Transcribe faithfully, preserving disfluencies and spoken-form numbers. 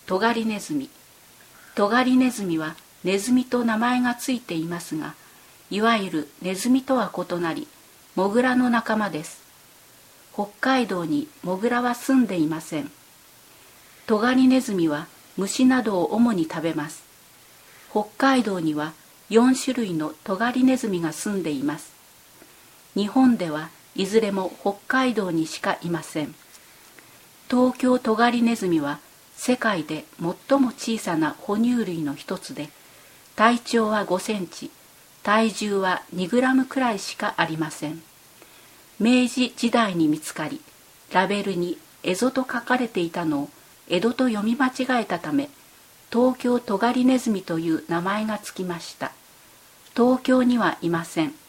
トガリネズミ。トガリネズミはネズミと名前がついていますが、いわゆるネズミとは異なり、モグラの仲間です。北海道にモグラは住んでいません。トガリネズミは虫などを主に食べます。北海道にはよん種類のトガリネズミが住んでいます。日本ではいずれも北海道にしかいません。東京トガリネズミは世界で最も小さな哺乳類の一つで、体長はごセンチ、体重はにグラムくらいしかありません。明治時代に見つかり、ラベルに蝦夷と書かれていたのを江戸と読み間違えたため、東京トガリネズミという名前がつきました。東京にはいません。